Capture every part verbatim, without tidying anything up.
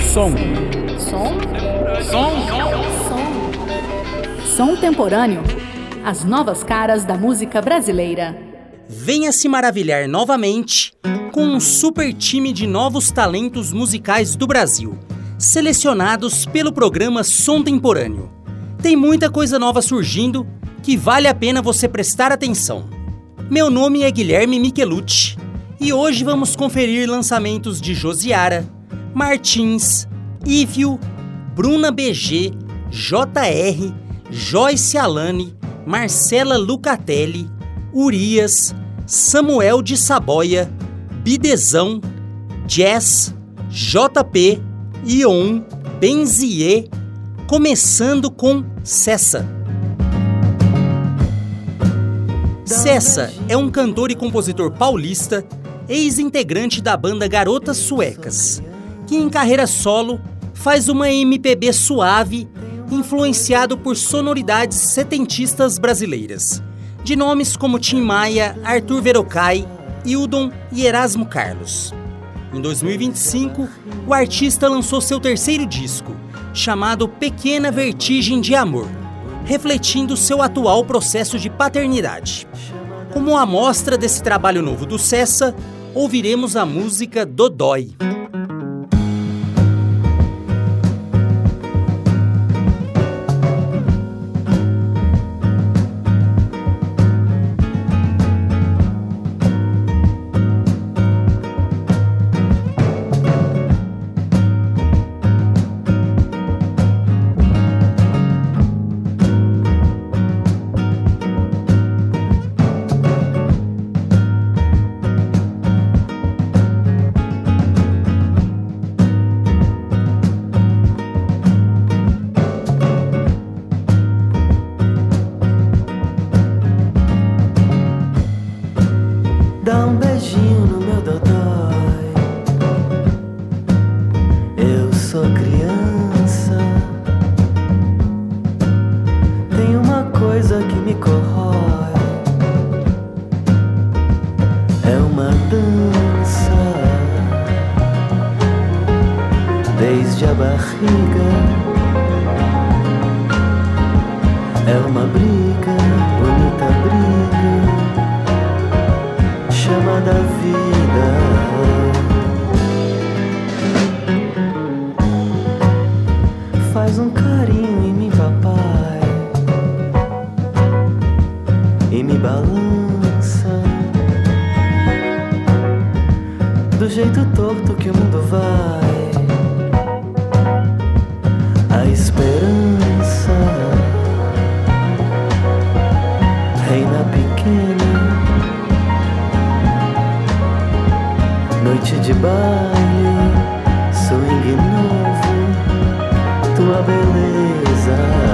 Som. Som? Som. Som. Som temporâneo. As novas caras da música brasileira. Venha se maravilhar novamente com um super time de novos talentos musicais do Brasil, selecionados pelo programa Som Temporâneo. Tem muita coisa nova surgindo que vale a pena você prestar atenção. Meu nome é Guilherme Michelucci e hoje vamos conferir lançamentos de Josiara, Martins, Ívio, Bruna B G, J R, Joyce Alane, Marcela Lucatelli, Urias, Samuel de Saboia, Bidezão, Jazz, J P, Ion, Benzier, começando com Cessa. Cessa é um cantor e compositor paulista, ex-integrante da banda Garotas Suecas, que em carreira solo faz uma M P B suave, influenciado por sonoridades setentistas brasileiras, de nomes como Tim Maia, Arthur Verocai, Hildon e Erasmo Carlos. Em dois mil e vinte e cinco, o artista lançou seu terceiro disco, chamado Pequena Vertigem de Amor, refletindo seu atual processo de paternidade. Como amostra desse trabalho novo do Cessa, ouviremos a música Dodói. Dá um beijinho no meu dodói. Eu sou criança. Tem uma coisa que me corrói. É uma dança. Desde a barriga. É uma briga, bonita briga, chama da vida. Faz um carinho em mim, papai, e me balança do jeito torto que o mundo vai. A esperança reina pequena, noite de baile, swing novo, tua beleza.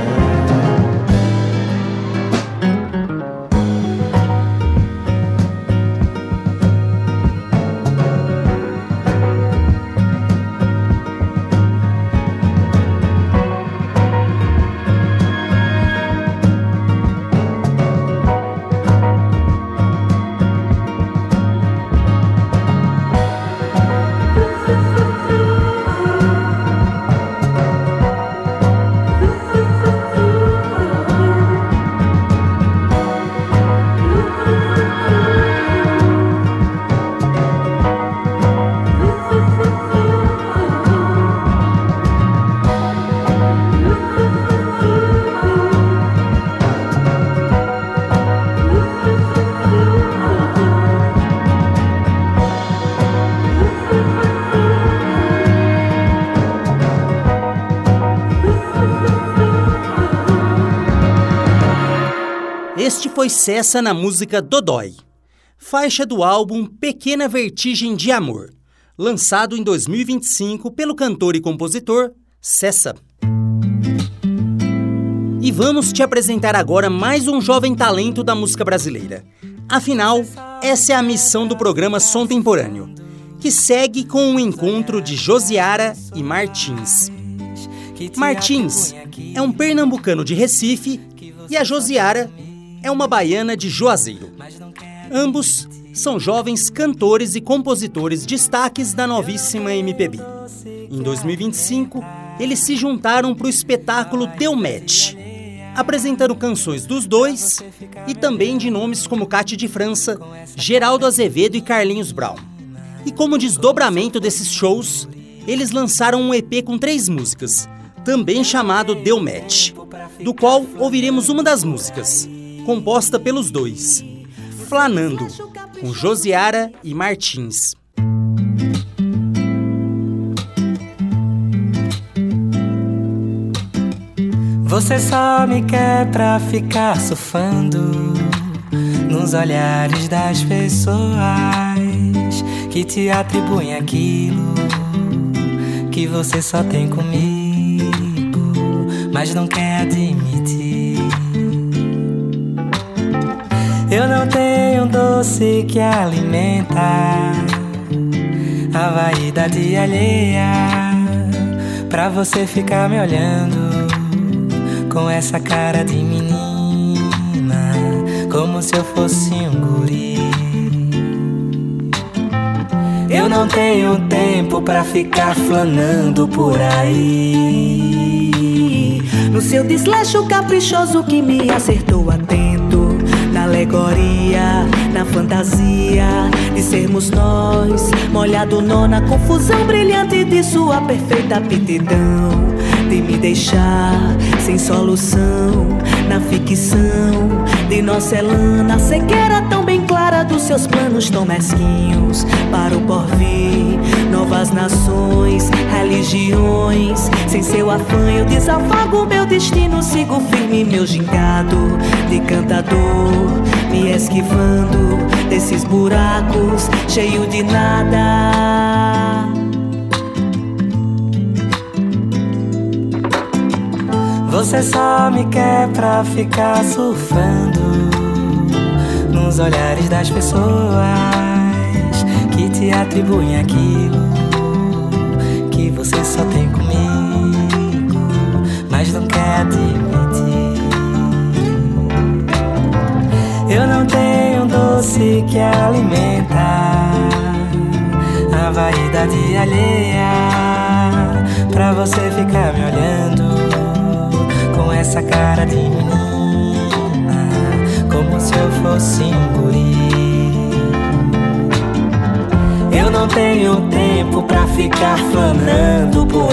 Este foi Cessa na música Dodói, faixa do álbum Pequena Vertigem de Amor, lançado em dois mil e vinte e cinco pelo cantor e compositor Cessa. E vamos te apresentar agora mais um jovem talento da música brasileira. Afinal, essa é a missão do programa Som Temporâneo, que segue com o encontro de Josiara e Martins. Martins é um pernambucano de Recife e a Josiara é uma baiana de Juazeiro. Ambos são jovens cantores e compositores destaques da novíssima M P B. Em dois mil e vinte e cinco, eles se juntaram para o espetáculo Deu Match, apresentando canções dos dois e também de nomes como Cate de França, Geraldo Azevedo e Carlinhos Brown. E como desdobramento desses shows, eles lançaram um E P com três músicas, também chamado Deu Match, do qual ouviremos uma das músicas, composta pelos dois, Flanando, com Josiara e Martins. Você só me quer pra ficar surfando nos olhares das pessoas que te atribuem aquilo que você só tem comigo, mas não quer admitir. Eu não tenho um doce que alimenta a vaidade alheia, pra você ficar me olhando com essa cara de menina, como se eu fosse um guri. Eu não tenho tempo pra ficar flanando por aí, no seu desleixo caprichoso que me acertou atento, na alegoria, na fantasia de sermos nós, molhado nó na confusão brilhante de sua perfeita aptidão de me deixar sem solução, na ficção de nossa elã, na cegueira tão bem clara dos seus planos tão mesquinhos para o porvir, novas nações, religiões. Sem seu afã eu desafago meu destino, sigo firme meu gingado de cantador, me esquivando desses buracos cheio de nada. Você só me quer pra ficar surfando nos olhares das pessoas que te atribuem aquilo que você só tem comigo, mas não quer admitir. Eu não tenho um doce que alimenta a vaidade alheia, pra você ficar me olhando com essa cara de menina, como se eu fosse um guri. Eu não tenho tempo pra ficar flanando por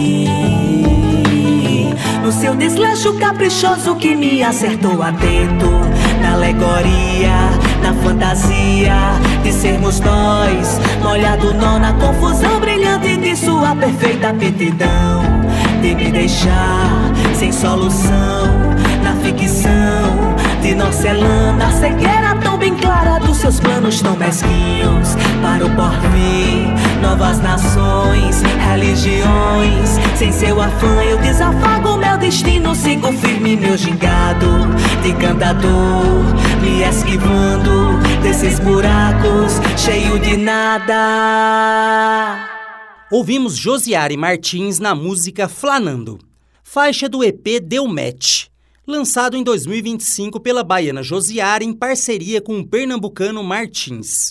aí, no seu desleixo caprichoso que me acertou atento, na alegoria, na fantasia de sermos nós, molhado nó na confusão brilhante de sua perfeita aptidão de me deixar sem solução, na ficção de nossa elã, na cegueira tão bem clara dos seus planos tão mesquinhos para o porvir, novas nações, religiões. Sem seu afã eu desafago meu destino, sigo firme meu gingado de cantador, me esquivando desses buracos cheio de nada. Ouvimos Josiara e Martins na música Flanando, faixa do E P Deu Match, lançado em dois mil e vinte e cinco pela baiana Josiara em parceria com o pernambucano Martins.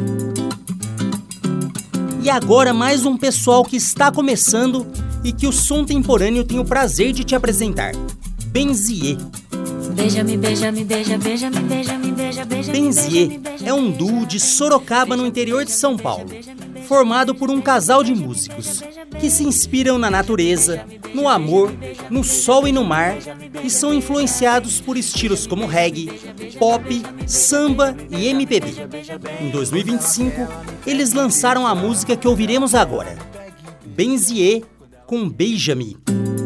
E agora mais um pessoal que está começando e que o Som Temporâneo tem o prazer de te apresentar. Benzier. Beija-me, beija-me, beija, beija-me, beija-me, beija, beija. Benzier é um duo de Sorocaba, no interior de São Paulo, formado por um casal de músicos que se inspiram na natureza, no amor, no sol e no mar e são influenciados por estilos como reggae, pop, samba e M P B. Em dois mil e vinte e cinco, eles lançaram a música que ouviremos agora, Benzier com Beija-me.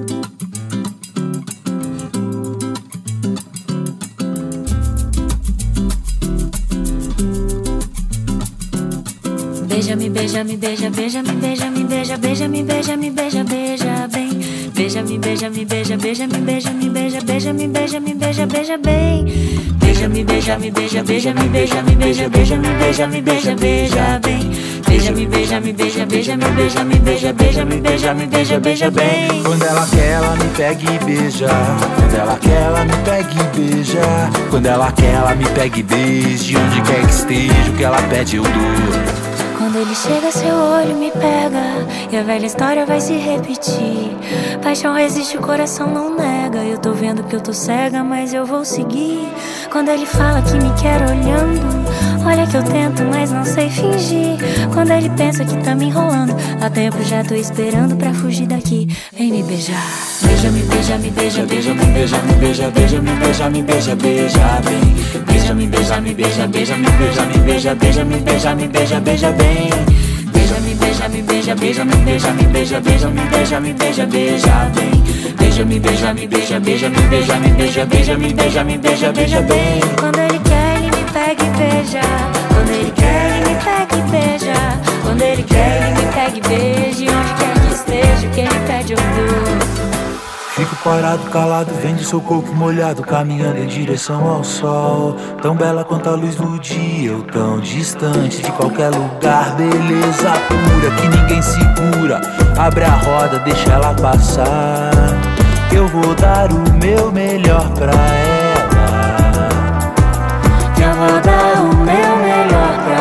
Beija-me, beija-me, beija, beija-me, beija-me, beija, beija-me, beija-me, beija, beija bem. Beija-me, beija-me, beija, beija-me, beija-me, beija, beija-me, beija-me, beija, beija bem. Beija-me, beija-me, beija, beija-me, beija-me, beija, beija-me, beija-me, beija, beija bem. beija, me beija, me beija, beija, me beija, me beija, beija, me beija, me beija, beija bem. Quando ela quer, ela me pega e beija. Quando ela quer, ela me pega e beija. Quando ela quer, ela me pega e beija. Onde quer que esteja, o que ela pede eu dou. Quando ele chega, seu olho me pega e a velha história vai se repetir. Paixão resiste, o coração não nega. Eu tô vendo que eu tô cega, mas eu vou seguir. Quando ele fala que me quer olhando, olha que eu tento, mas não sei fingir. Quando ele pensa que tá me enrolando, há tempo já tô esperando pra fugir daqui. Vem me beijar. Beija, me beija, me beija, beija, me beija, me beija, beija, me beija, me beija, beija bem. Beija, me beija, me beija, beija, me beija, me beija, beija, me beija, me beija, beija bem. Beija, me beija, me beija, beija, me beija, me beija, beija, me beija, me beija, beija bem. Beija, me beija, me beija, beija, me beija, me beija, beija, me beija, me beija, beija bem. Quando ele quer, ele me pega e beija. Quando ele quer, ele me pega e beija. Quando ele quer, ele me pega e beija. E onde quer que esteja, o que ele pede eu dou. Fico parado, calado, vendo seu corpo molhado, caminhando em direção ao sol. Tão bela quanto a luz do dia, ou tão distante de qualquer lugar. Beleza pura que ninguém segura. Abre a roda, deixa ela passar. Eu vou dar o meu melhor pra ela. Eu vou dar o meu melhor pra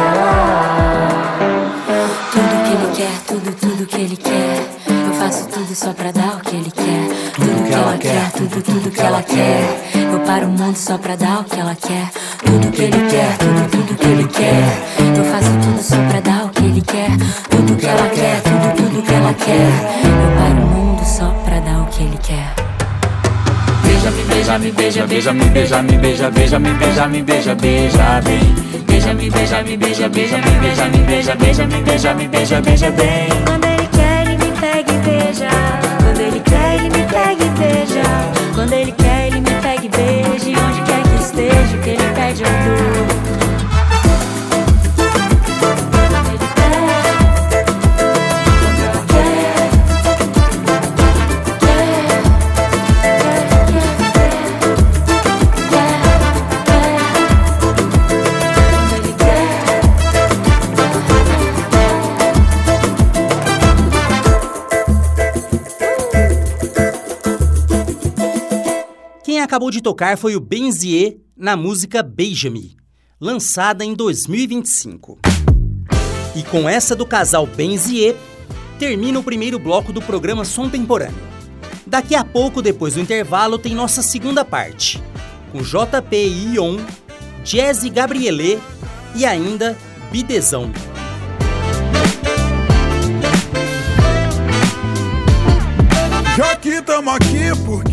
ela. Tudo que ele quer, tudo, tudo que ele quer. Eu faço tudo só pra dar o que ele quer. Tudo que ela quer, tudo, tudo que ela quer. Eu paro o mundo só pra dar o que ela quer. Tudo que ele quer, tudo, tudo que ele quer. Eu faço tudo só pra dar o que ele quer. Tudo que ela quer, tudo, tudo que ela quer. Eu paro o mundo só pra dar o que ele quer. Beija, me beija, me beija, beija, me beija, me beija, beija, me beija, me beija, beija bem. Beija, me beija, me beija, beija, me beija, me beija, beija, me beija, me beija, beija bem. Quando ele quer, ele me pega e beija. Quando ele quer, ele me pega e beija. Quando ele quer, ele me pega e beija. E onde quer que esteja, o que ele pede eu dou. Acabou de tocar foi o Benzier na música Beija-me, lançada em dois mil e vinte e cinco. E com essa do casal Benzier, termina o primeiro bloco do programa Som Temporâneo. Daqui a pouco, depois do intervalo, tem nossa segunda parte, com J P e Ion, Jazzy Gabrielê e ainda Bidezão. Já que tamo aqui, porque